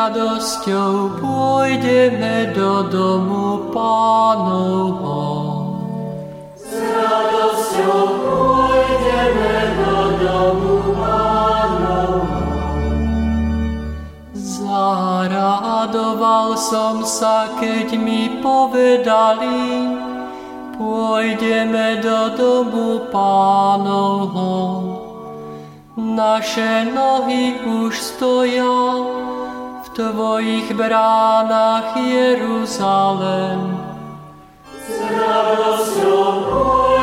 radosťou pôjdeme do domu Pánovho. S radosťou pôjdeme do domu Pánovho. Zaradoval som sa, keď mi povedali, pôjdeme do domu Pánovho. Naše nohy už stoja v tvojich bránach, Jeruzalém. S radosťou pôjdeme